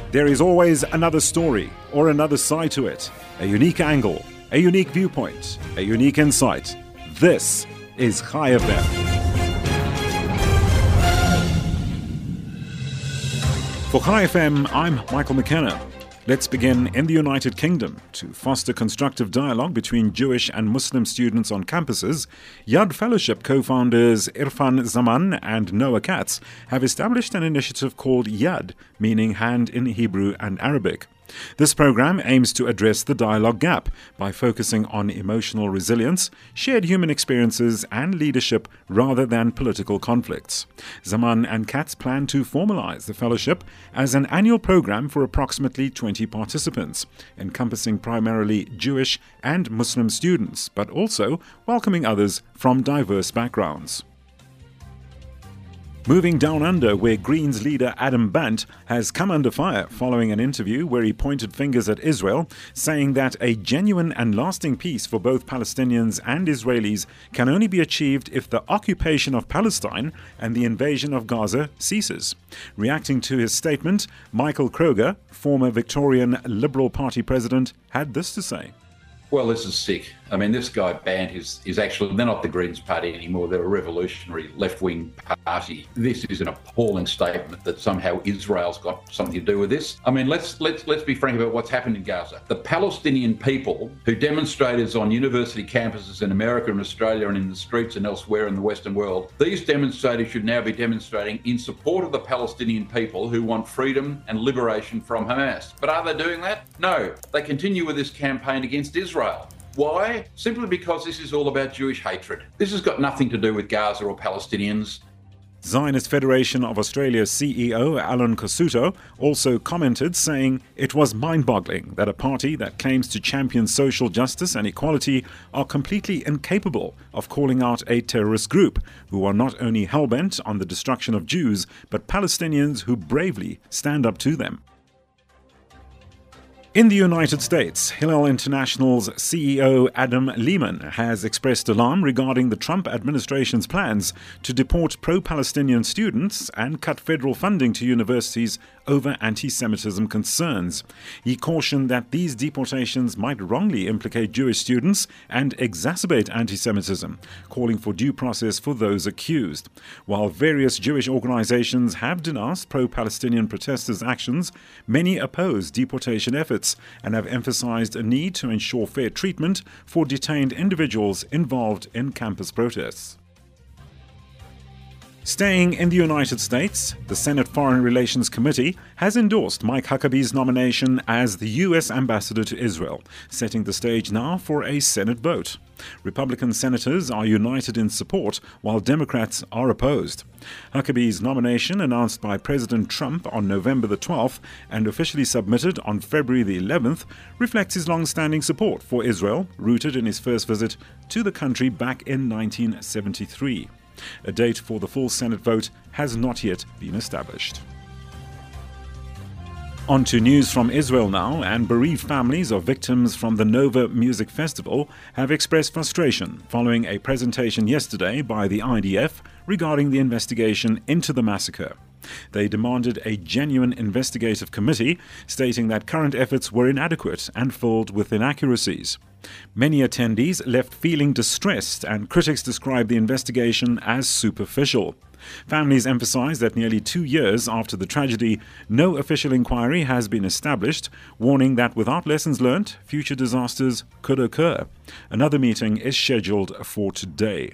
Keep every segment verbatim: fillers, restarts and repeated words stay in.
There is always another story or another side to it, a unique angle, a unique viewpoint, a unique insight. This is Chai F M. For Chai F M, I'm Michael McKenna. Let's begin in the United Kingdom. To foster constructive dialogue between Jewish and Muslim students on campuses, Yad Fellowship co-founders Irfan Zaman and Noah Katz have established an initiative called Yad, meaning hand in Hebrew and Arabic. This program aims to address the dialogue gap by focusing on emotional resilience, shared human experiences, and leadership rather than political conflicts. Zaman and Katz plan to formalize the fellowship as an annual program for approximately twenty participants, encompassing primarily Jewish and Muslim students, but also welcoming others from diverse backgrounds. Moving down under, where Greens leader Adam Bant has come under fire following an interview where he pointed fingers at Israel, saying that a genuine and lasting peace for both Palestinians and Israelis can only be achieved if the occupation of Palestine and the invasion of Gaza ceases. Reacting to his statement, Michael Kroger, former Victorian Liberal Party president, had this to say. Well, this is sick. I mean, this guy Bant is, is actually, they're not the Greens party anymore. They're a revolutionary left-wing party. This is an appalling statement that somehow Israel's got something to do with this. I mean, let's let's let's be frank about what's happened in Gaza. The Palestinian people who demonstrated on university campuses in America and Australia and in the streets and elsewhere in the Western world, these demonstrators should now be demonstrating in support of the Palestinian people who want freedom and liberation from Hamas. But are they doing that? No. They continue with this campaign against Israel. Why? Simply because this is all about Jewish hatred. This has got nothing to do with Gaza or Palestinians. Zionist Federation of Australia's C E O, Alan Cosuto, also commented, saying it was mind-boggling that a party that claims to champion social justice and equality are completely incapable of calling out a terrorist group who are not only hell-bent on the destruction of Jews, but Palestinians who bravely stand up to them. In the United States, Hillel International's C E O Adam Lehman has expressed alarm regarding the Trump administration's plans to deport pro-Palestinian students and cut federal funding to universities over anti-Semitism concerns. He cautioned that these deportations might wrongly implicate Jewish students and exacerbate anti-Semitism, calling for due process for those accused. While various Jewish organizations have denounced pro-Palestinian protesters' actions, many oppose deportation efforts and have emphasized a need to ensure fair treatment for detained individuals involved in campus protests. Staying in the United States, the Senate Foreign Relations Committee has endorsed Mike Huckabee's nomination as the U S ambassador to Israel, setting the stage now for a Senate vote. Republican senators are united in support, while Democrats are opposed. Huckabee's nomination, announced by President Trump on November the twelfth and officially submitted on February the eleventh, reflects his long-standing support for Israel, rooted in his first visit to the country back in nineteen seventy-three. A date for the full Senate vote has not yet been established. On to news from Israel now, and bereaved families of victims from the Nova Music Festival have expressed frustration following a presentation yesterday by the I D F regarding the investigation into the massacre. They demanded a genuine investigative committee, stating that current efforts were inadequate and filled with inaccuracies. Many attendees left feeling distressed, and critics described the investigation as superficial. Families emphasized that nearly two years after the tragedy, no official inquiry has been established, warning that without lessons learnt, future disasters could occur. Another meeting is scheduled for today.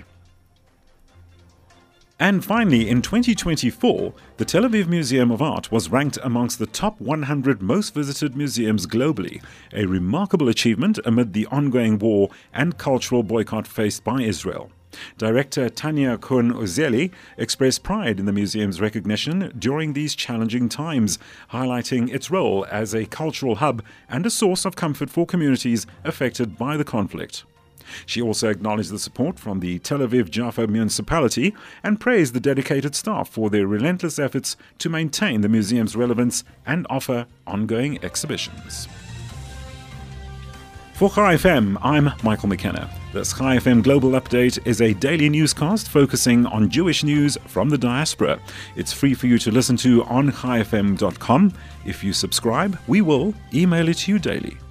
And finally, in twenty twenty-four, the Tel Aviv Museum of Art was ranked amongst the top one hundred most visited museums globally, a remarkable achievement amid the ongoing war and cultural boycott faced by Israel. Director Tanya Cohen-Ozeli expressed pride in the museum's recognition during these challenging times, highlighting its role as a cultural hub and a source of comfort for communities affected by the conflict. She also acknowledged the support from the Tel Aviv Jaffa municipality and praised the dedicated staff for their relentless efforts to maintain the museum's relevance and offer ongoing exhibitions. For Chai F M, I'm Michael McKenna. This Chai F M Global Update is a daily newscast focusing on Jewish news from the diaspora. It's free for you to listen to on chai f m dot com. If you subscribe, we will email it to you daily.